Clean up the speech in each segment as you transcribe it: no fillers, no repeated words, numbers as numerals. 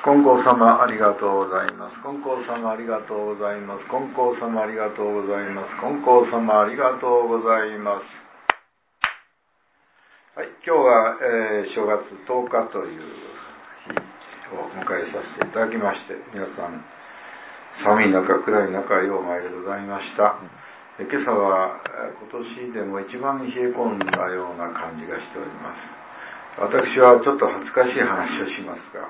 金光様ありがとうございます。金光様ありがとうございます。金光様ありがとうございます。金光様ありがとうございます。はい、今日は、正月10日という日を迎えさせていただきまして、皆さん寒い中暗い中ようお参りでございました。今朝は今年でも一番冷え込んだような感じがしております。私はちょっと恥ずかしい話をしますが、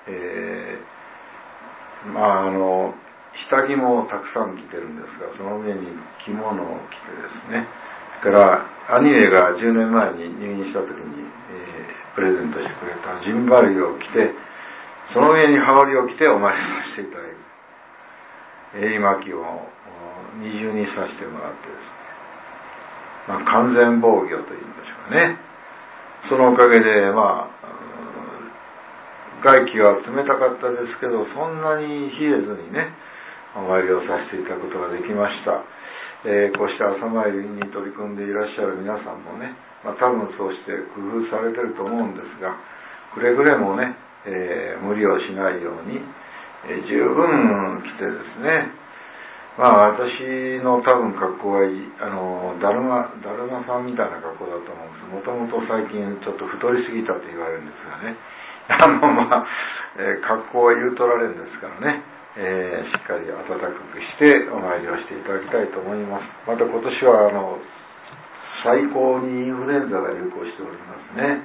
下着もたくさん着てるんですが、その上に着物を着てですね、それから兄上が10年前に入院した時に、プレゼントしてくれたジンバルを着て、その上に羽織を着てお参りさせていただいて、襟巻きを二重にさせてもらってですね、完全防御というんでしょうかね。そのおかげで外気は冷たかったですけど、そんなに冷えずにね、お参りをさせていただくことができました。こうして朝参りに取り組んでいらっしゃる皆さんもね、多分そうして工夫されてると思うんですが、くれぐれもね、無理をしないように、十分着てですね、私の多分格好はいい、だるまさんみたいな格好だと思うんです。もともと最近ちょっと太りすぎたと言われるんですがね、格好は言うとられるんですからね、しっかり暖かくしてお参りをしていただきたいと思います。また今年は最高にインフルエンザが流行しておりますね。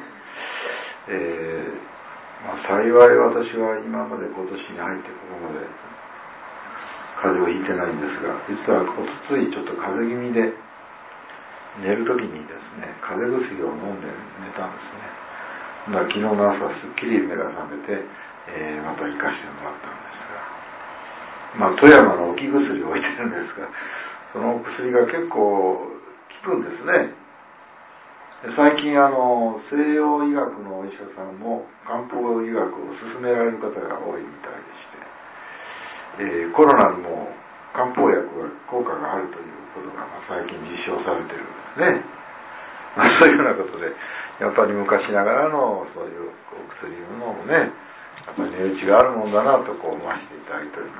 幸い私は今まで今年に入ってここまで風邪をひいてないんですが、実はおとついちょっと風邪気味で寝るときにですね、風邪薬を飲んで寝たんですね。昨日の朝すっきり目が覚めて、また行かせてもらったんですが、富山の置き薬を置いてるんですが、その薬が結構効くんですね。最近西洋医学のお医者さんも漢方医学を勧められる方が多いみたいでして、コロナにも漢方薬が効果があるということが最近実証されているんですね。そういうようなことで、やっぱり昔ながらのそういうお薬のもね、やっぱり値打ちがあるもんだなと思わせていただいております。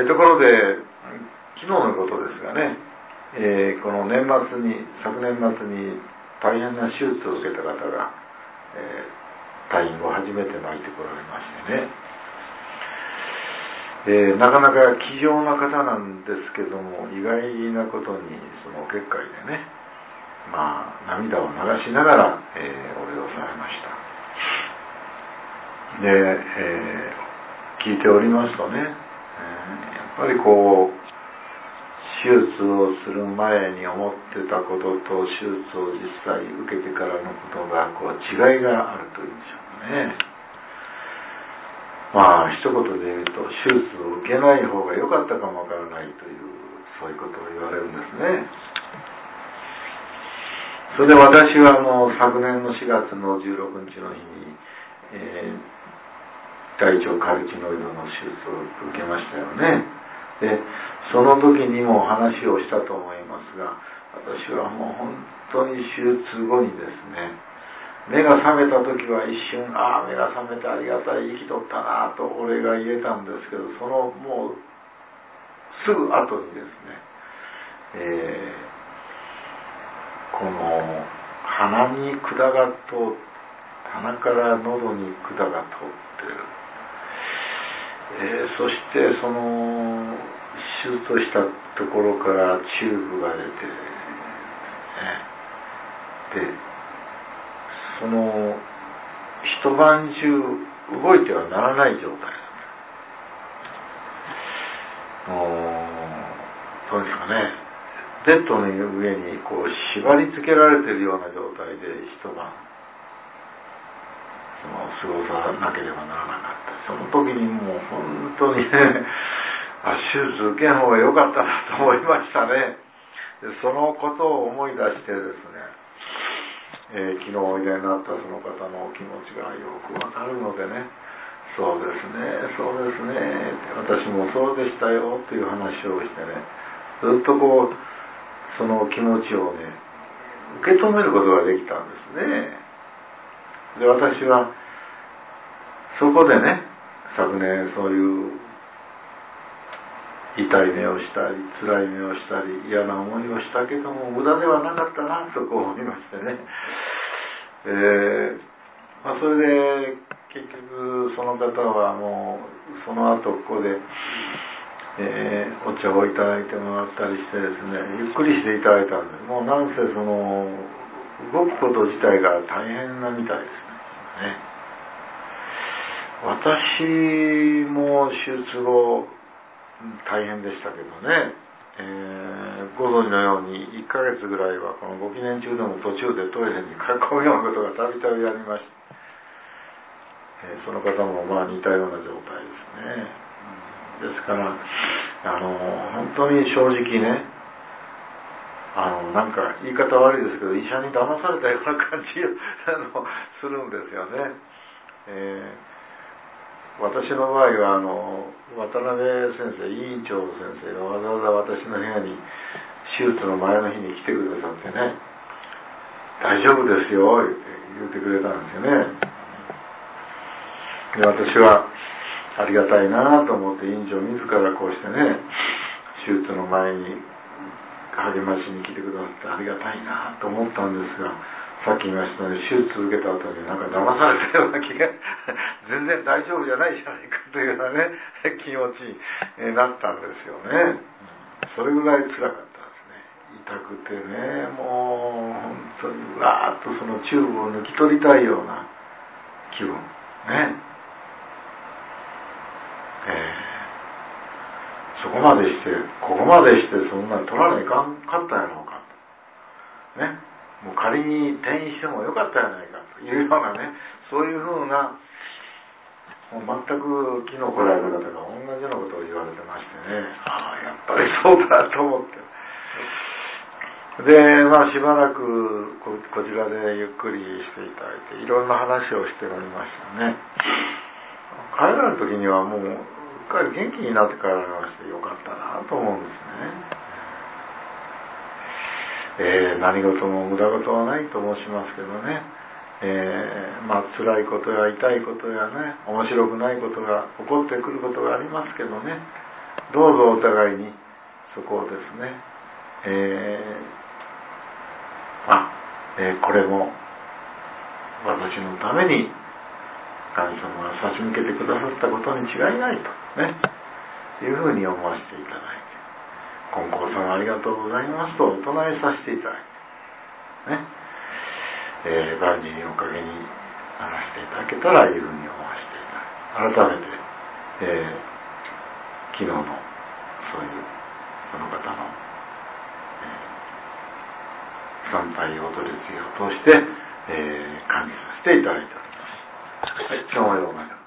ところで昨日のことですがね、この昨年末に大変な手術を受けた方が、退院後初めて参ってこられましてね、なかなか気丈な方なんですけども、意外なことにそのお結界でね、涙を流しながら、お礼をされました。で、聞いておりますとね、やっぱり手術をする前に思ってたことと手術を実際受けてからのことが違いがあるというんでしょうかね。一言で言うと、手術を受けない方が良かったかもわからないという、そういうことを言われるんですね。それで私は昨年の4月の16日の日に、大腸カルチノイドの手術を受けましたよね。で、その時にも話をしたと思いますが、私はもう本当に手術後にですね、目が覚めた時は一瞬、目が覚めてありがたい、生きとったなとお礼が言えたんですけど、そのもうすぐ後にですね、この鼻に管が通って、鼻から喉に管が通っている、そしてその手術をしたところからチューブが出て、でその一晩中動いてはならない状態だった。どうですかね、ベッドの上に縛り付けられているような状態で一晩過ごさなければならなかった。その時にもう本当にね、手術受けん方が良かったなと思いましたね。でそのことを思い出してですね、昨日おいでになったその方のお気持ちがよくわかるのでね、そうですね、そうですね、私もそうでしたよという話をしてね、ずっとその気持ちをね、受け止めることができたんですね。で、私はそこでね、昨年そういう痛い目をしたり辛い目をしたり嫌な思いをしたけども無駄ではなかったなとこう思いましてね、それで結局その方はもうその後ここで、お茶をいただいてもらったりしてですね、ゆっくりしていただいたんです。もうなんせその動くこと自体が大変なみたいですね。私も手術後大変でしたけどね、ご存知のように1ヶ月ぐらいはこのご記念中でも途中でトイレに駆け込むようなことがたびたびありました。その方も似たような状態ですね。ですから本当に正直ね、なんか言い方悪いですけど医者に騙されたような感じするんですよね。私の場合は渡辺先生、委員長先生がわざわざ私の部屋に手術の前の日に来てくださってね、大丈夫ですよ言ってくれたんですよね。で私はありがたいなと思って、委員長自らこうしてね手術の前に励ましに来てくださってありがたいなと思ったんですが、さっき言いましたように手術受けた後になんか騙されたような気が全然大丈夫じゃないじゃないかというようなね気持ちになったんですよね。それぐらい辛かったですね。痛くてね、もう本当にわーっとそのチューブを抜き取りたいような気分ね、そこまでしてここまでしてそんな取らないかんかったやろうかとね、もう仮に転院してもよかったやないかというようなね、そういうふうなもう全く昨日来られた方が同じようなことを言われてましてね、やっぱりそうだと思って、でしばらくこちらでゆっくりしていただいていろんな話をしておりましたね。帰られる時にはもう元気になって帰られましてよかったなと思うんですね。何事も無駄事はないと申しますけどね、辛いことや痛いことやね、面白くないことが起こってくることがありますけどね、どうぞお互いにそこをですね、これも私のために神様が差し向けてくださったことに違いないとね、いうふうに思わせていただいて、金光様ありがとうございますとお唱えさせていただいてね、万事におかげにならせていただけたらいうふうに思わせていただいて、改めて、昨日のそういうその方の、参拝踊り継ぎを通して、感じさせていただいております。はい、今日もようまで。